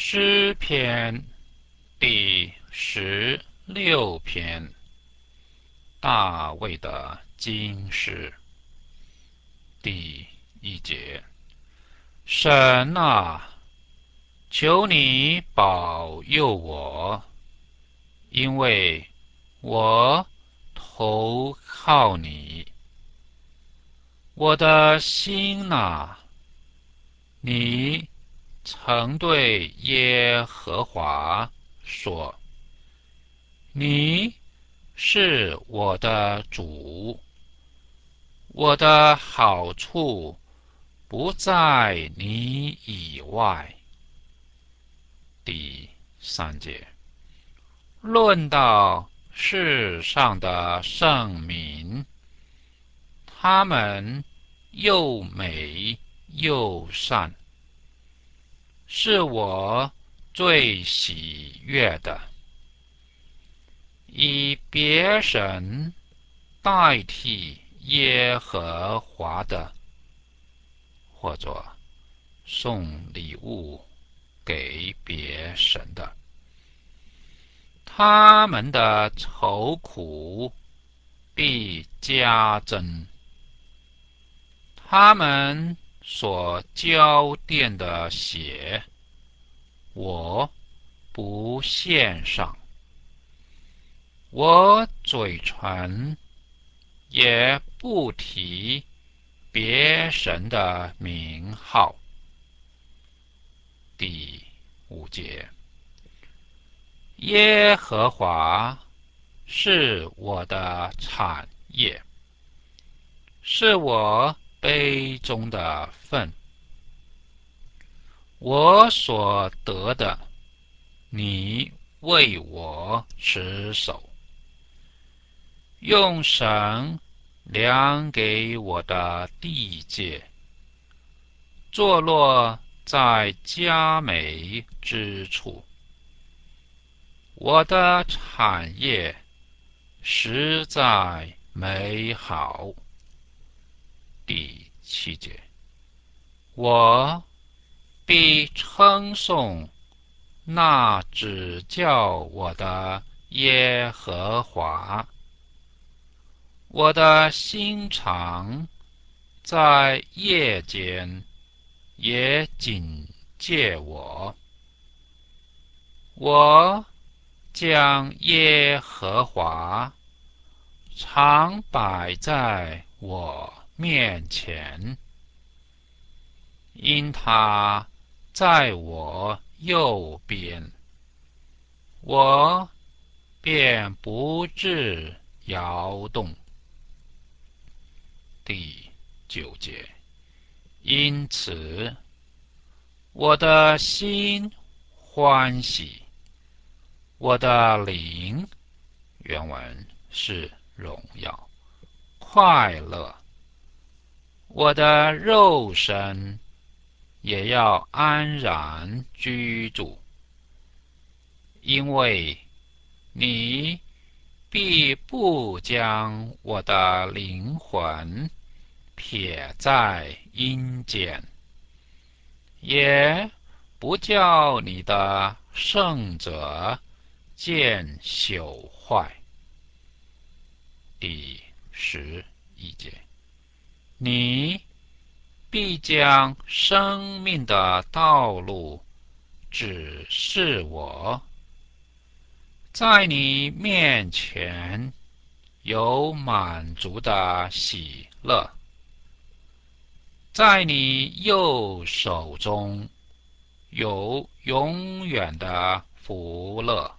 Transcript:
诗篇第16篇，大卫的金诗。第1节：神啊，求你保佑我，因为我投靠你。我的心啊，你曾对耶和华说：你是我的主，我的好处不在你以外。第3节：论到世上的圣民，他们又美又善，是我最喜悦的。以别神代替耶和华的，或者送礼物给别神的，他们的愁苦必加增，他们所浇奠的血，我不献上，我嘴唇也不提别神的名号。第5节：耶和华是我的产业，是我杯中的分，我所得的，你为我持守，用绳量给我的地界，坐落在佳美之处。我的产业实在美好。第7节：我必称颂那指教我的耶和华。我的心肠在夜间也警戒我，我将耶和华常摆在我面前，因他在我右边，我便不致摇动。第9节：因此我的心欢喜，我的灵，原文是荣耀快乐，我的肉身也要安然居住，因为你必不将我的灵魂撇在阴间，也不叫你的圣者见朽坏。第11节：你必将生命的道路指示我，在你面前有满足的喜乐，在你右手中有永远的福乐。